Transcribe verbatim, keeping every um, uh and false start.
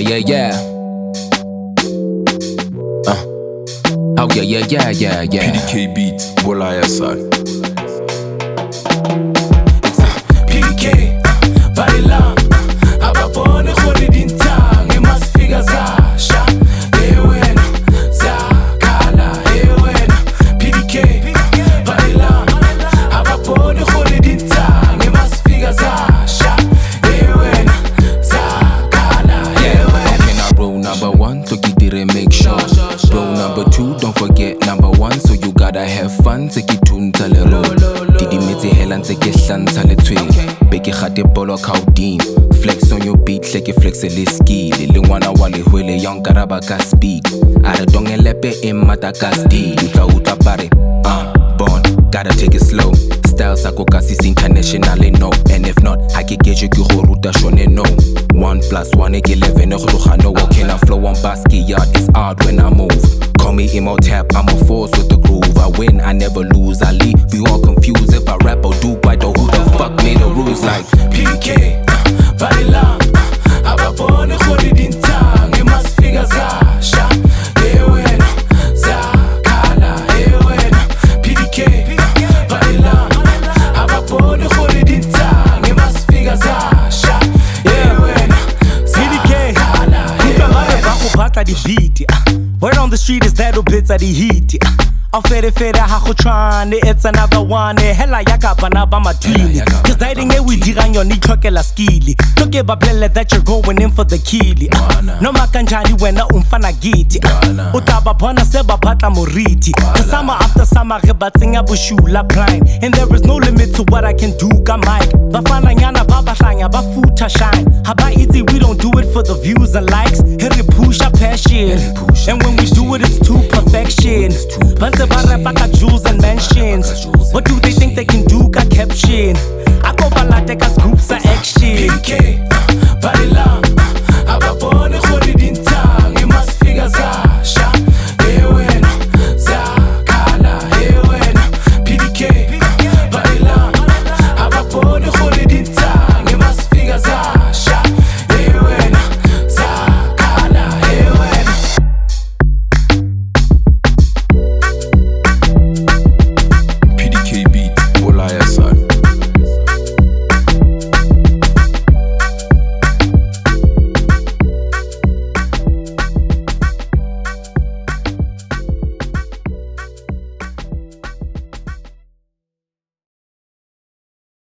yeah, yeah. Uh. Oh, yeah, yeah, yeah, yeah, yeah. P D K beat, Bola S I. P D K, baila, abapone khori dinta, ngemas figa zasha, ewen, zakala, ewen. P D K, baila, abapone khori dinta, ngemas figa zasha, ewen, zakala, ewen. Okay, now rule number one, so keep it make sure. Rule number two, don't forget number one, so you gotta have fun. Take it to ntale road. Didi mete hela nteke hlantale twe. Beke khate bolo kaudin. Flex on your beat, like you flex a skill. Le ngwana wa lehwele young karaba ka speed. Are dongelepe in matakasti. Uta uta pare. Uh, born, gotta take it slow. Style sako kasi internationally no. And if not, I can get you ki go ruta shone no. One plus one equal eleven. No no. Okay, now flow on basket yard. It's hard when I move. Call me emo tap, I'm a force with the groove. I win, I never lose. I leave you all confused if I rap or do. I don't who the fuck made the rules like P D K, baila, abapone khori dinta, ngemas figa zasha, ewen, zakala, ewen. P D K, baila, abapone khori dinta, ngemas figa zasha, ewen, zakala, ewen. The beat, word on the street is that bits of the heat. I'm fede fede ha go tshwane, it's another one. Hela ya ka bana ba matwini. Cause dating e we dirang yone tlhokela skill. Toke ba plele that you're going in for the kill. No makanjani wena umfana giti. O ta ba bona se ba batla moriti. Cause summer after summer re batsenga boshula blind. And there is no limit to what I can do ka mic. Bafana nyana ba bahlanya ba futa shine. Haba easy, we don't do it for the views and likes. Here we push our passion. And when we do it, it's to perfection. Banze ba rap like jewels and mansions.